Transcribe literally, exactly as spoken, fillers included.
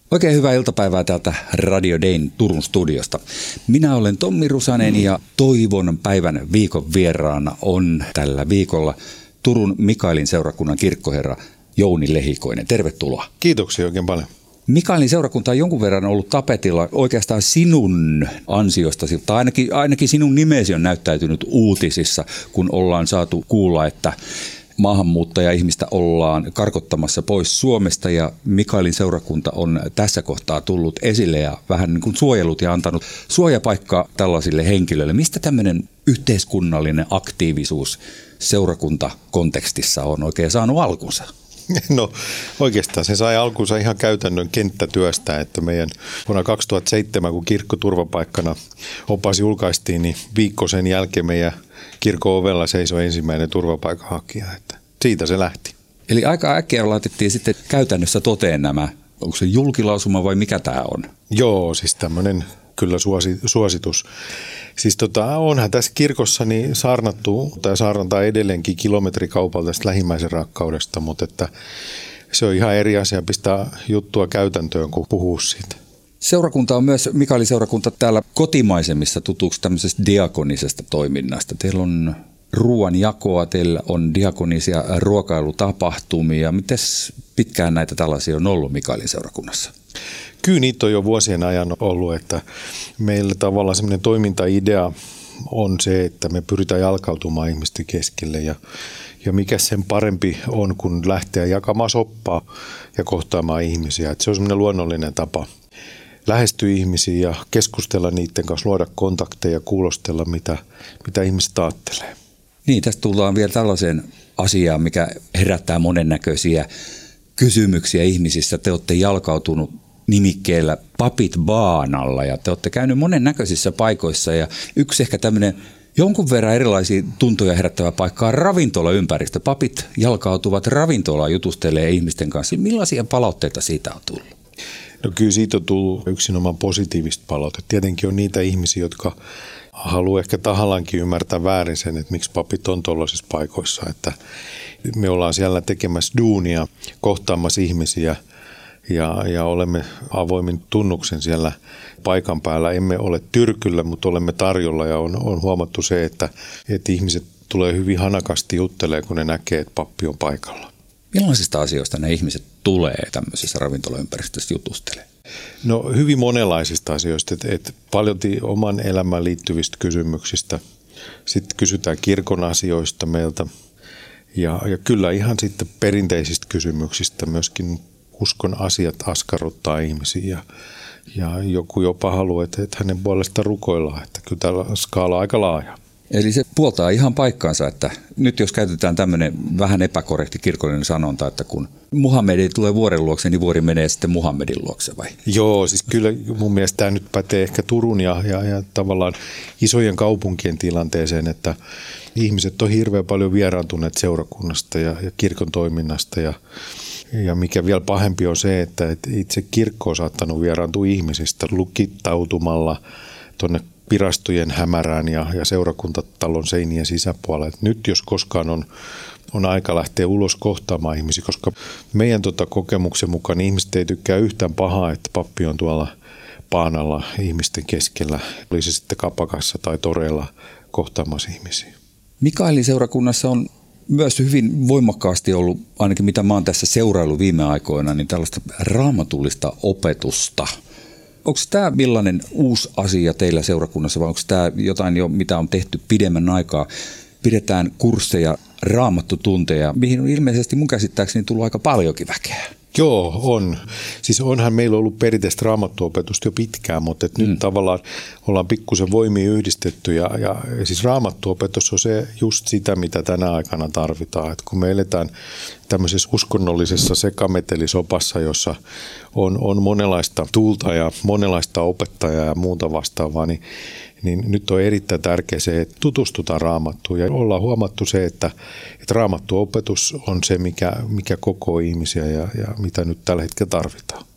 Oikein hyvää iltapäivää täältä Radio Dayn Turun studiosta. Minä olen Tommi Rusanen ja toivon päivän viikon vieraana on tällä viikolla Turun Mikaelin seurakunnan kirkkoherra Jouni Lehikoinen. Tervetuloa. Kiitoksia oikein paljon. Mikaelin seurakunta on jonkun verran ollut tapetilla oikeastaan sinun ansiostasi, tai ainakin, ainakin sinun nimesi on näyttäytynyt uutisissa, kun ollaan saatu kuulla, että maahanmuuttaja-ihmistä ollaan karkottamassa pois Suomesta ja Mikaelin seurakunta on tässä kohtaa tullut esille ja vähän niin kuin suojellut ja antanut suojapaikkaa tällaisille henkilöille. Mistä tämmöinen yhteiskunnallinen aktiivisuus seurakuntakontekstissa on oikein saanut alkunsa? No oikeastaan se sai alkunsa ihan käytännön kenttätyöstä, että meidän vuonna kaksituhattaseitsemän, kun kirkko turvapaikkana opas julkaistiin, niin viikko sen jälkeen meidän kirkon ovella seisoi ensimmäinen turvapaikanhakija, että siitä se lähti. Eli aika äkkiä laitettiin sitten käytännössä toteen nämä, onko se julkilausuma vai mikä tämä on? Joo, siis tämmöinen kyllä suosi, suositus. Siis tota, onhan tässä kirkossa niin saarnattu, tai saarnataan edelleenkin kilometrikaupalta tästä lähimmäisen rakkaudesta, mutta että se on ihan eri asia pistää juttua käytäntöön, kun puhuu siitä. Seurakunta on myös, Mikaelin seurakunta täällä kotimaisemmissa tutuksi tämmöisestä diakonisesta toiminnasta. Teillä on ruoanjakoa, teillä on diakonisia ruokailutapahtumia. Mites pitkään näitä tällaisia on ollut Mikaelin seurakunnassa? Kyllä niitä on jo vuosien ajan ollut, että meillä tavallaan semmoinen toimintaidea on se, että me pyritään jalkautumaan ihmisten keskelle ja, ja mikä sen parempi on, kun lähteä jakamaan soppaa ja kohtaamaan ihmisiä. Että se on semmoinen luonnollinen tapa lähestyä ihmisiä ja keskustella niiden kanssa, luoda kontakteja, kuulostella mitä, mitä ihmiset ajattelee. Niin, tästä tullaan vielä tällaiseen asiaan, mikä herättää monennäköisiä kysymyksiä ihmisissä. Te olette jalkautunut nimikkeellä Papit Baanalla ja te olette käynyt monennäköisissä paikoissa ja yksi ehkä tämmöinen jonkun verran erilaisia tuntoja herättävä paikka on ravintolaympäristö. Papit jalkautuvat ravintolaan, jutustelee ihmisten kanssa. Millaisia palautteita siitä on tullut? No kyllä siitä on tullut yksinomaan positiivista palautetta. Tietenkin on niitä ihmisiä, jotka haluaa ehkä tahallankin ymmärtää väärin sen, että miksi papit on tuollaisissa paikoissa. Että me ollaan siellä tekemässä duunia, kohtaamassa ihmisiä ja, ja olemme avoimin tunnuksen siellä paikan päällä. Emme ole tyrkyllä, mutta olemme tarjolla ja on, on huomattu se, että, että ihmiset tulee hyvin hanakasti juttelemaan, kun ne näkee, että pappi on paikalla. Millaisista asioista ne ihmiset tulee tämmöisessä ravintolaympäristössä jutustelemaan? No hyvin monenlaisista asioista, että, että paljon oman elämään liittyvistä kysymyksistä. Sitten kysytään kirkon asioista meiltä ja, ja kyllä ihan sitten perinteisistä kysymyksistä myöskin uskon asiat askarruttaa ihmisiä ja, ja joku jopa haluaa, että, että hänen puolestaan rukoillaan, että kyllä tällä skaala on aika laaja. Eli se puoltaa ihan paikkaansa, että nyt jos käytetään tämmöinen vähän epäkorrekti kirkollinen sanonta, että kun Muhammed tulee vuoren luokse, niin vuori menee sitten Muhammedin luokse vai? Joo, siis kyllä mun mielestä tämä nyt pätee ehkä Turun ja, ja, ja tavallaan isojen kaupunkien tilanteeseen, että ihmiset on hirveän paljon vieraantuneet seurakunnasta ja, ja kirkon toiminnasta ja, ja mikä vielä pahempi on se, että, että itse kirkko on saattanut vieraantua ihmisistä lukittautumalla tuonne virastojen hämärään ja, ja seurakuntatalon seinien sisäpuolella. Et nyt jos koskaan on, on aika lähteä ulos kohtaamaan ihmisiä, koska meidän tota kokemuksen mukaan ihmiset ei tykkää yhtään pahaa, että pappi on tuolla paanalla ihmisten keskellä, oli se sitten kapakassa tai toreilla kohtaamassa ihmisiä. Mikaelin seurakunnassa on myös hyvin voimakkaasti ollut, ainakin mitä mä oon tässä seuraillut viime aikoina, niin tällaista raamatullista opetusta. Onko tämä millainen uusi asia teillä seurakunnassa vai onko tämä jotain jo, mitä on tehty pidemmän aikaa? Pidetään kursseja, raamattutunteja, mihin on ilmeisesti mun käsittääkseni tullut aika paljonkin väkeä. Joo, on. Siis onhan meillä ollut perinteistä raamattuopetusta jo pitkään, mutta et mm. nyt tavallaan ollaan pikkusen voimia yhdistetty ja, ja siis raamattuopetus on se just sitä, mitä tänä aikana tarvitaan. Et kun me eletään tämmöisessä uskonnollisessa sekametelisopassa, jossa on, on monenlaista tuulta ja monenlaista opettajaa ja muuta vastaavaa, niin niin nyt on erittäin tärkeää se, että tutustutaan Raamattuun ja ollaan huomattu se, että, että Raamattuopetus on se, mikä, mikä kokoo ihmisiä ja, ja mitä nyt tällä hetkellä tarvitaan.